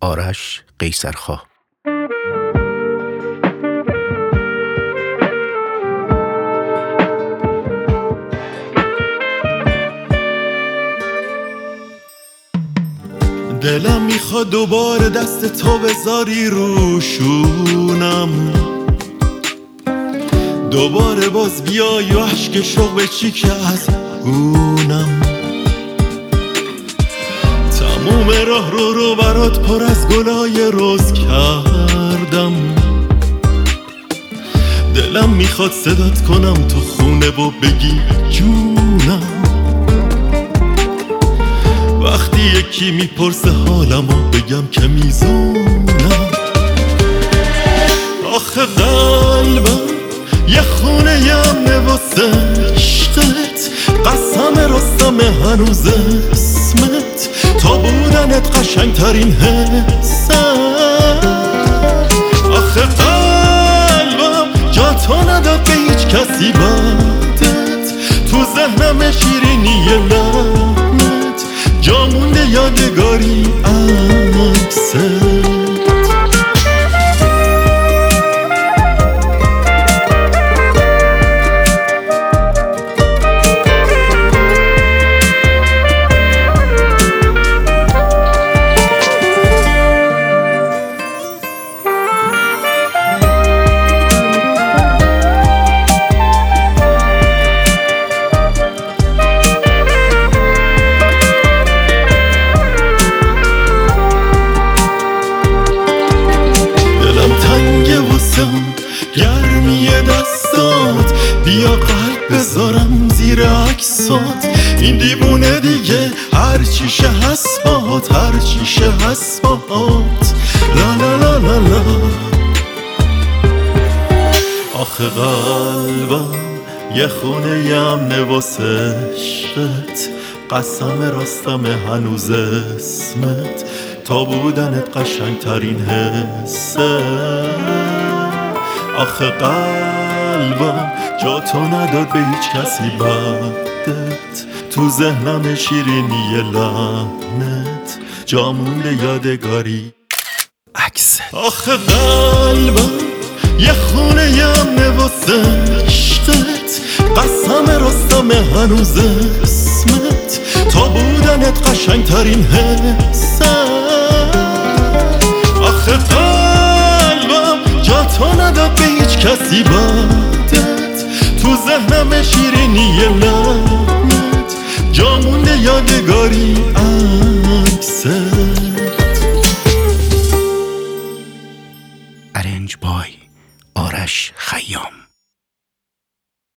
آرش قیصرخواه. دلم میخواد دوباره دست تو بذاری روشونم، دوباره باز بیای و عشق شوق بچیکه از گونم. تموم راه رو برات پر از گلای روز کردم، دلم میخواد صدات کنم تو خونه و بگی جونم. وقتی یکی میپرسه حالمو بگم که میزونم. آخه قلبم یه خونه یمنه واسه عشقت، قسم رستم هنوز اسمت، تا بودنت قشنگترین حست. آخه قلبم جا تو نداد به هیچ کسی بعدت، تو ذهنم شیرینی لعنت، جا مونده یادگاری عکست. گرمی دستات بیا قلب بذارم زیر عکسات، این دیوونه دیگه هر چیشه هست باهات، هر چیشه هست باهات. لا لا لا لا لا. آخه قلبم یه خونه یمنه واسه عشقت، قسم راستم هنوز اسمت، تا بودنت قشنگترین حست. آخه قلبم جا تو نداد به هیچ کسی بعدت، تو ذهنم شیرینی لعنت، جا مونده یادگاری عکست. آخه قلبم یه خونه یمنه واسه عشقت، قسم رستم هنوز اسمت، تا بودنت قشنگترین حست. آخه قلبم جا تو نداد به هیچ کسی بعدت، تو ذهنم شیرینی لعنت، جا مونده یادگاری عکست. ارنج بای آرش خیام.